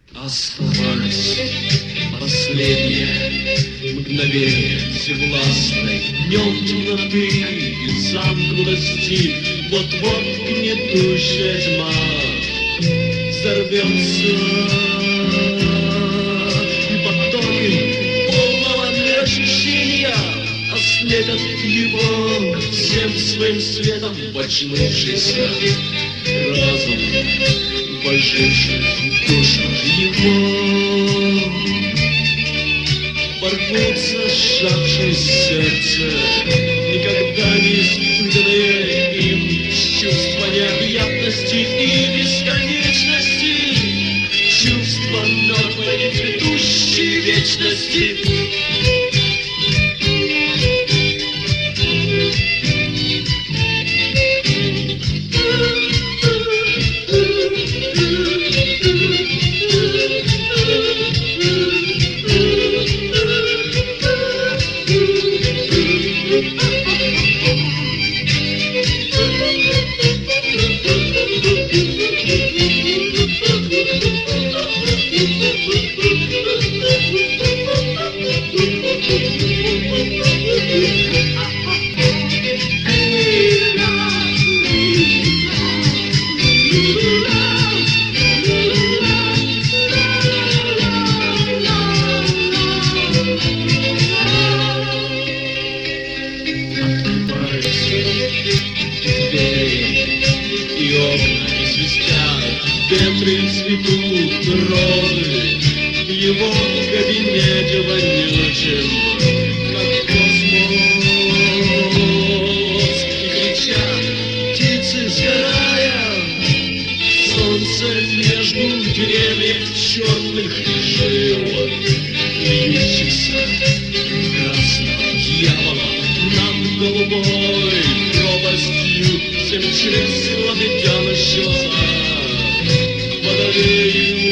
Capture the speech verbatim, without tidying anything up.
Оставались последние мгновения всевластной днем темноты и замкнутости. Вот-вот гнетущая тьма взорвется, и потоки полного ощущения ослепят его всем своим светом, очнувшийся разум, воживший душу его. Порвутся сжавшие сердце, никогда не испытанные им чувства необъятности и бесконечности, чувства мертвой и цветущей вечности. Ветры цветут розы в его кабинете вонючем, как космос. И кричат птицы, сгорая, солнце между деревьев черных жил, льющихся красным дьяволом над голубой пропастью, всем чреслами тянущего водолею.